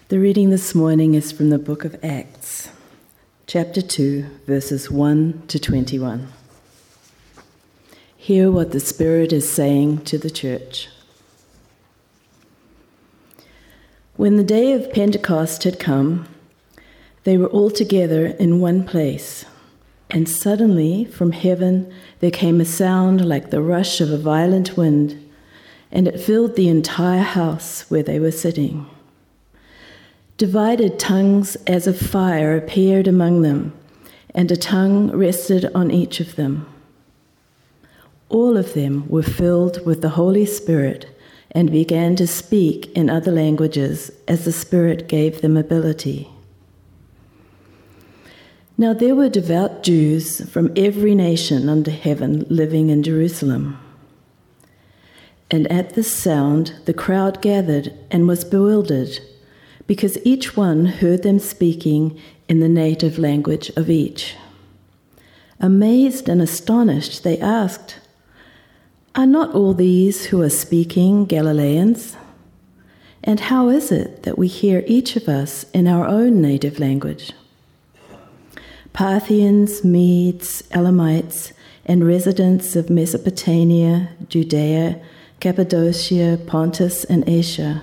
The reading this morning is from the book of Acts, chapter 2, verses 1 to 21. Hear what the Spirit is saying to the church. When the day of Pentecost had come, they were all together in one place, and suddenly from heaven there came a sound like the rush of a violent wind, and it filled the entire house where they were sitting. Divided tongues as of fire appeared among them, and a tongue rested on each of them. All of them were filled with the Holy Spirit and began to speak in other languages as the Spirit gave them ability. Now there were devout Jews from every nation under heaven living in Jerusalem. And at this sound the crowd gathered and was bewildered, because each one heard them speaking in the native language of each. Amazed and astonished, they asked, "Are not all these who are speaking Galileans? And how is it that we hear each of us in our own native language?" Parthians, Medes, Elamites, and residents of Mesopotamia, Judea, Cappadocia, Pontus, and Asia,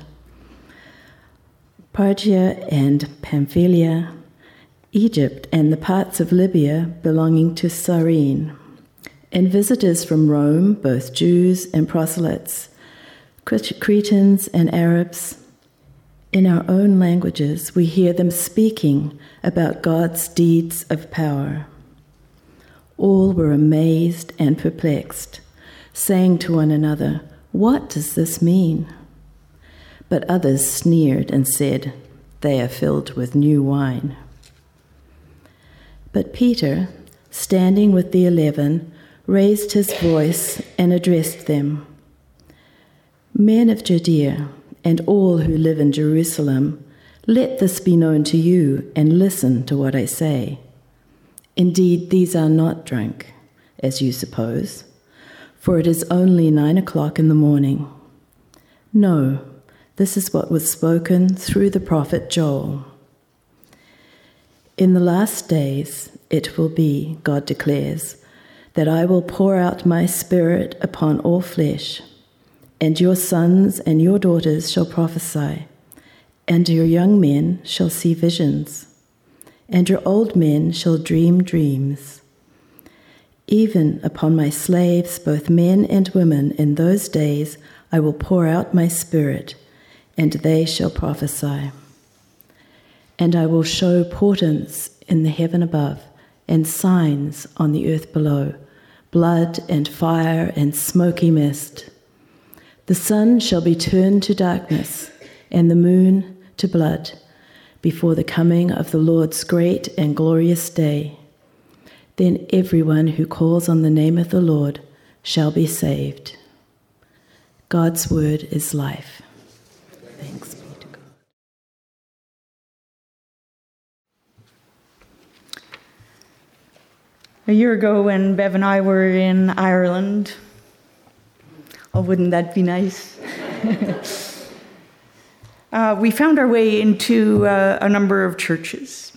Phrygia and Pamphylia, Egypt, and the parts of Libya belonging to Cyrene, and visitors from Rome, both Jews and proselytes, Cretans and Arabs. In our own languages, we hear them speaking about God's deeds of power. All were amazed and perplexed, saying to one another, "What does this mean?" But others sneered and said, "They are filled with new wine." But Peter, standing with the 11, raised his voice and addressed them. "Men of Judea, and all who live in Jerusalem, let this be known to you, and listen to what I say. Indeed, these are not drunk, as you suppose, for it is only 9:00 in the morning. No, this is what was spoken through the prophet Joel. In the last days it will be, God declares, that I will pour out my Spirit upon all flesh, and your sons and your daughters shall prophesy, and your young men shall see visions, and your old men shall dream dreams. Even upon my slaves, both men and women, in those days I will pour out my Spirit, and they shall prophesy. And I will show portents in the heaven above, and signs on the earth below, blood and fire and smoky mist. The sun shall be turned to darkness, and the moon to blood, before the coming of the Lord's great and glorious day. Then everyone who calls on the name of the Lord shall be saved." God's word is life. Thanks be to God. A year ago when Bev and I were in Ireland, oh, wouldn't that be nice? We found our way into a number of churches.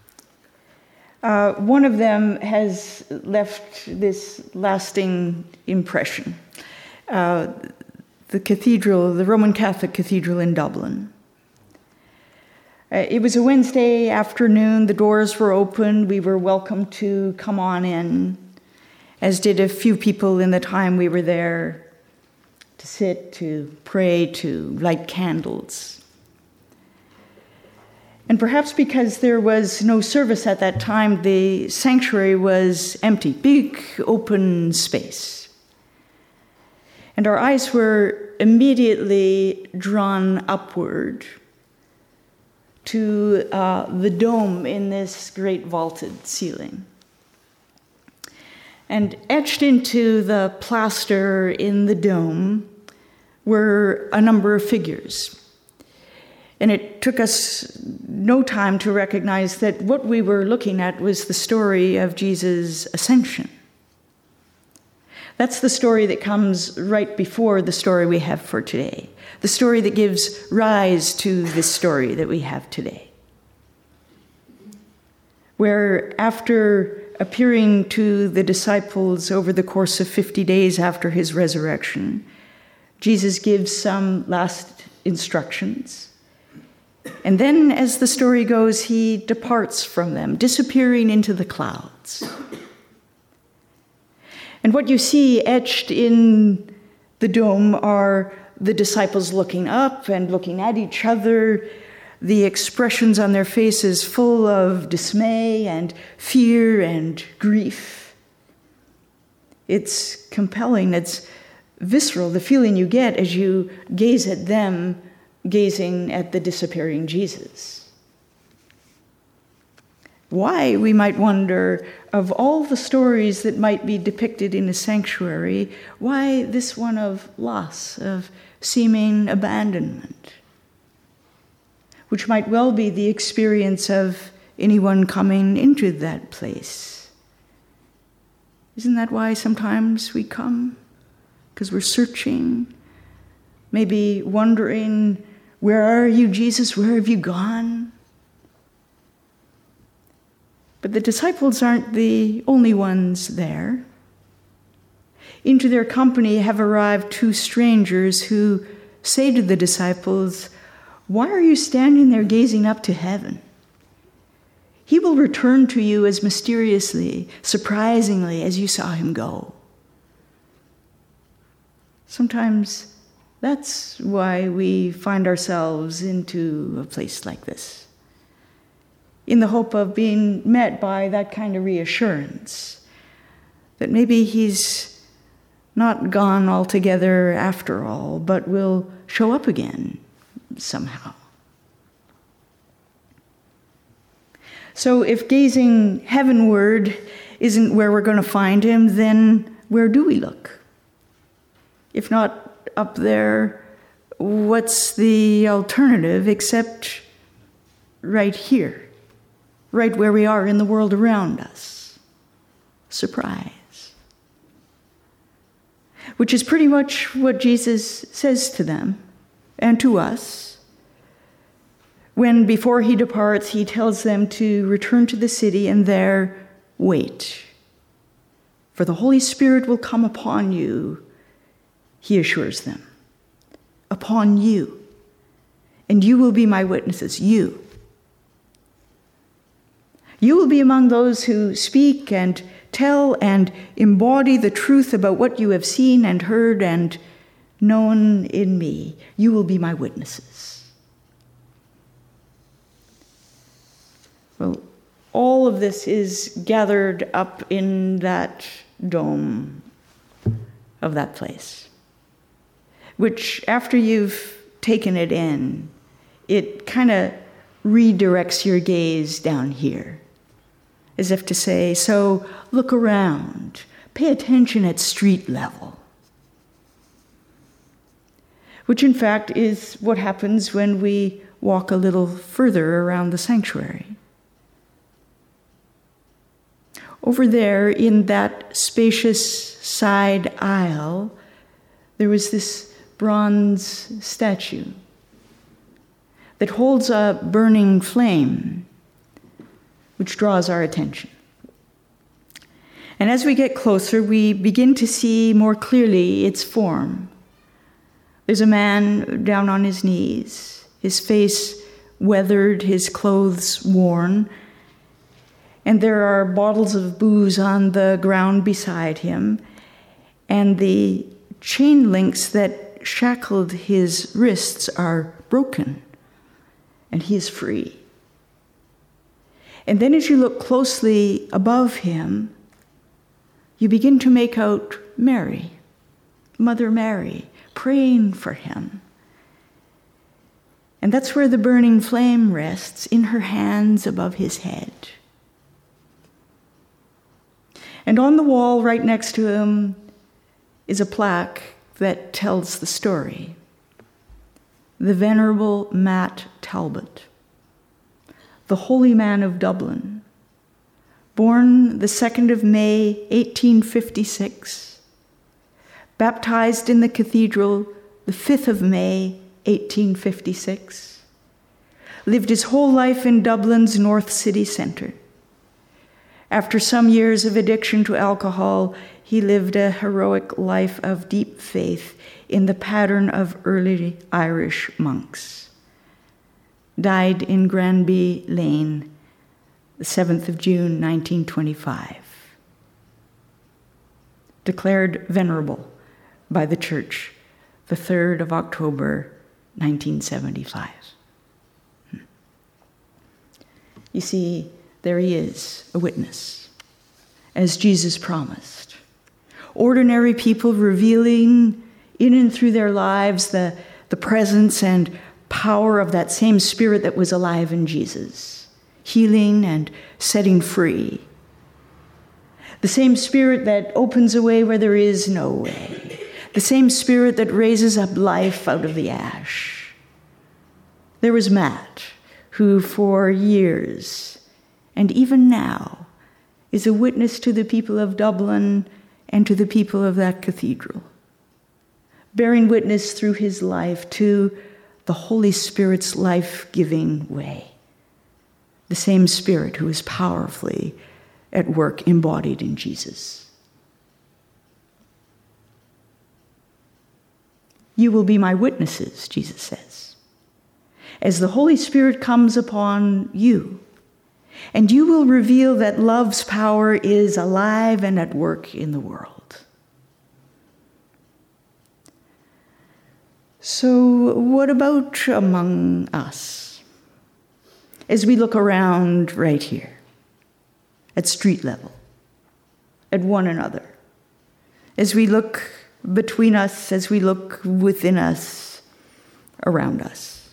One of them has left this lasting impression. The cathedral, the Roman Catholic Cathedral in Dublin. It was a Wednesday afternoon. The doors were open. We were welcome to come on in, as did a few people in the time we were there, to sit, to pray, to light candles. And perhaps because there was no service at that time, the sanctuary was empty, big open space. And our eyes were immediately drawn upward to the dome in this great vaulted ceiling. And etched into the plaster in the dome were a number of figures. And it took us no time to recognize that what we were looking at was the story of Jesus' ascension. That's the story that comes right before the story we have for today, the story that gives rise to this story that we have today, where after appearing to the disciples over the course of 50 days after his resurrection, Jesus gives some last instructions. And then, as the story goes, he departs from them, disappearing into the clouds. And what you see etched in the dome are the disciples looking up and looking at each other, the expressions on their faces full of dismay and fear and grief. It's compelling, it's visceral, the feeling you get as you gaze at them, gazing at the disappearing Jesus. Why, we might wonder, of all the stories that might be depicted in a sanctuary, why this one of loss, of seeming abandonment, which might well be the experience of anyone coming into that place? Isn't that why sometimes we come? Because we're searching, maybe wondering, where are you, Jesus? Where have you gone? But the disciples aren't the only ones there. Into their company have arrived two strangers who say to the disciples, "Why are you standing there gazing up to heaven? He will return to you as mysteriously, surprisingly as you saw him go." Sometimes that's why we find ourselves into a place like this, in the hope of being met by that kind of reassurance, that maybe he's not gone altogether after all, but will show up again somehow. So if gazing heavenward isn't where we're going to find him, then where do we look? If not up there, what's the alternative except right here, right where we are in the world around us? Surprise. Which is pretty much what Jesus says to them and to us when, before he departs, he tells them to return to the city and there wait. For the Holy Spirit will come upon you, he assures them, upon you, and you will be my witnesses, you. You will be among those who speak and tell and embody the truth about what you have seen and heard and known in me. You will be my witnesses. Well, all of this is gathered up in that dome of that place, which after you've taken it in, it kind of redirects your gaze down here, as if to say, so look around, pay attention at street level. Which in fact is what happens when we walk a little further around the sanctuary. Over there in that spacious side aisle, there was this bronze statue that holds a burning flame, which draws our attention. And as we get closer, we begin to see more clearly its form. There's a man down on his knees, his face weathered, his clothes worn, and there are bottles of booze on the ground beside him, and the chain links that shackled his wrists are broken, and he is free. And then as you look closely above him, you begin to make out Mary, Mother Mary, praying for him. And that's where the burning flame rests, in her hands above his head. And on the wall right next to him is a plaque that tells the story. The Venerable Matt Talbot, the holy man of Dublin, born the 2nd of May, 1856, baptized in the cathedral the 5th of May, 1856. Lived his whole life in Dublin's North City Centre. After some years of addiction to alcohol, he lived a heroic life of deep faith in the pattern of early Irish monks. Died in Granby Lane, the 7th of June, 1925. Declared venerable by the Church, the 3rd of October, 1975. You see, there he is, a witness, as Jesus promised. Ordinary people revealing in and through their lives the presence and power of that same Spirit that was alive in Jesus, healing and setting free. The same Spirit that opens a way where there is no way. The same Spirit that raises up life out of the ash. There was Matt, who for years, and even now, is a witness to the people of Dublin and to the people of that cathedral, bearing witness through his life to the Holy Spirit's life-giving way. The same Spirit who is powerfully at work embodied in Jesus. You will be my witnesses, Jesus says, as the Holy Spirit comes upon you, and you will reveal that love's power is alive and at work in the world. So what about among us? As we look around right here, at street level, at one another, as we look between us, as we look within us, around us.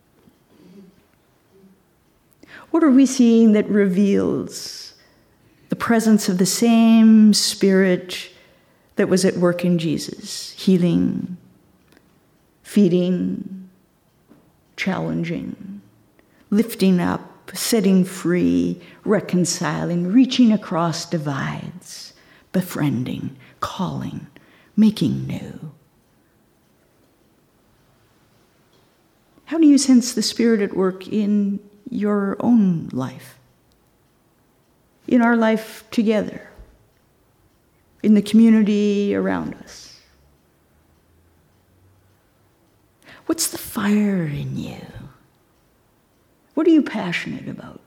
What are we seeing that reveals the presence of the same Spirit that was at work in Jesus, healing, feeding, challenging, lifting up, setting free, reconciling, reaching across divides, befriending, calling, making new? How do you sense the Spirit at work in your own life, in our life together, in the community around us? What's the fire in you? What are you passionate about?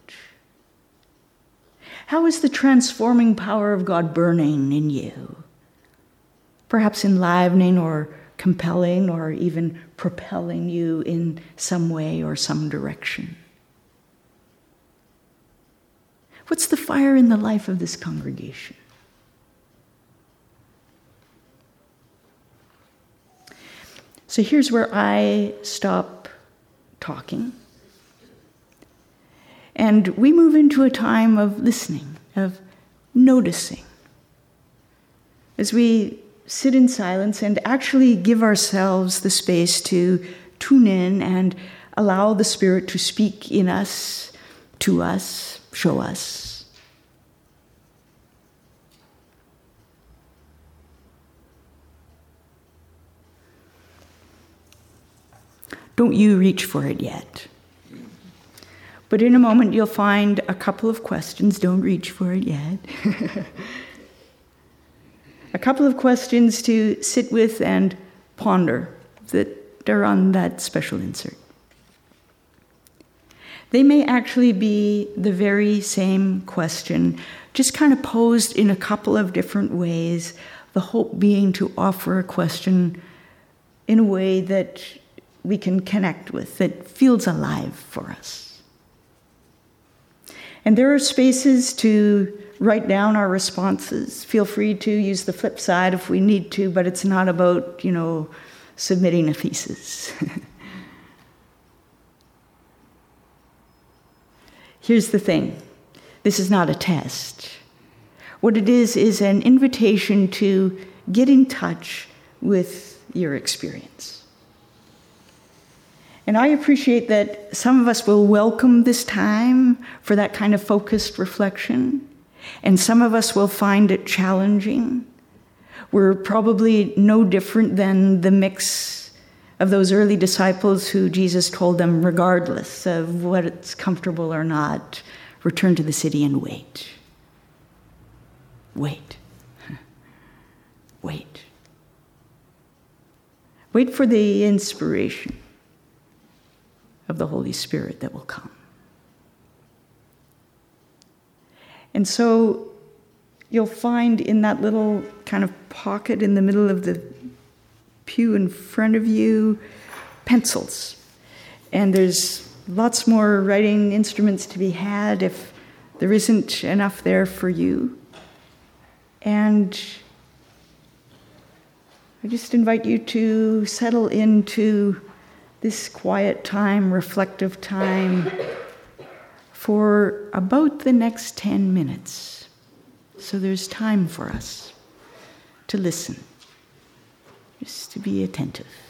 How is the transforming power of God burning in you? Perhaps enlivening or compelling or even propelling you in some way or some direction. What's the fire in the life of this congregation? So here's where I stop talking. And we move into a time of listening, of noticing. As we sit in silence and actually give ourselves the space to tune in and allow the Spirit to speak in us, to us, show us. Don't you reach for it yet. But in a moment you'll find a couple of questions. Don't reach for it yet. A couple of questions to sit with and ponder that are on that special insert. They may actually be the very same question, just kind of posed in a couple of different ways, the hope being to offer a question in a way that we can connect with, that feels alive for us. And there are spaces to write down our responses. Feel free to use the flip side if we need to, but it's not about, submitting a thesis. Here's the thing. This is not a test. What it is an invitation to get in touch with your experience. And I appreciate that some of us will welcome this time for that kind of focused reflection, and some of us will find it challenging. were probably no different than the mix of those early disciples who Jesus told them, regardless of what's comfortable or not, return to the city and wait. Wait. Wait. Wait for the inspiration of the Holy Spirit that will come. And so you'll find in that little kind of pocket in the middle of the pew in front of you, pencils. And there's lots more writing instruments to be had if there isn't enough there for you. And I just invite you to settle into this quiet time, reflective time, for about the next 10 minutes. So there's time for us to listen, just to be attentive.